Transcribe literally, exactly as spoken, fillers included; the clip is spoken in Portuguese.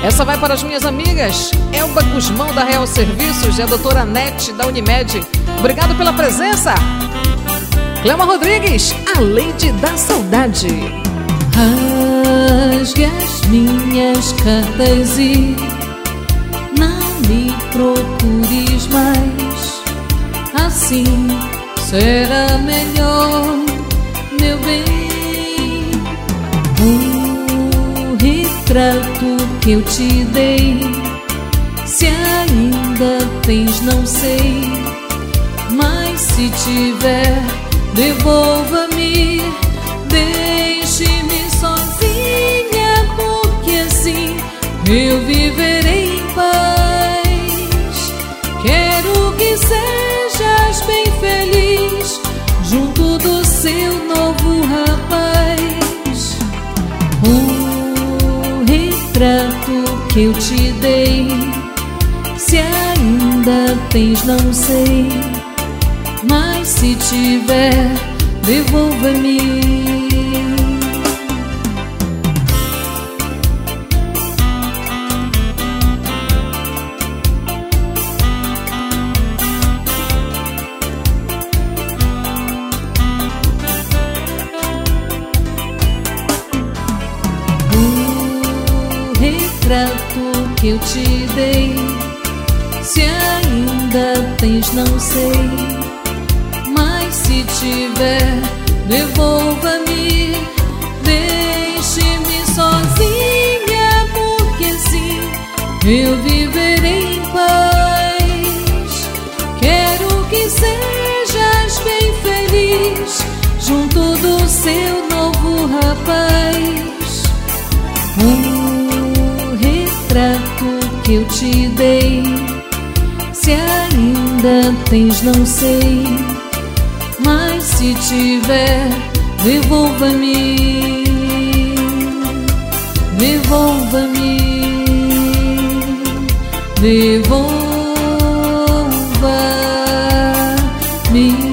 Essa vai para as minhas amigas Elba Guzmão da Real Serviços e a doutora Nete da Unimed. Obrigado pela presença. Cleoma Rodrigues, a Lady da Saudade. Rasgue as minhas cartas e não me procures mais. Assim será melhor, meu bem. O retrato que eu te dei, se ainda tens, não sei. Mas se tiver, devolva-me. Deixe-me sozinha, porque assim eu viverei em paz. Quero que sejas bem feliz junto do seu novo rapaz. O retrato que eu te dei, se ainda tens, não sei. Mas se tiver, devolva-me. O retrato que eu te dei, se ainda tens, não sei. Mas se tiver, devolva-me. Deixe-me sozinha, porque assim eu viverei em paz. Quero que sejas bem feliz junto do seu novo rapaz. O retrato que eu te dei, se ainda tens, não sei. Mas se tiver, devolva-me. Devolva-me. Devolva-me.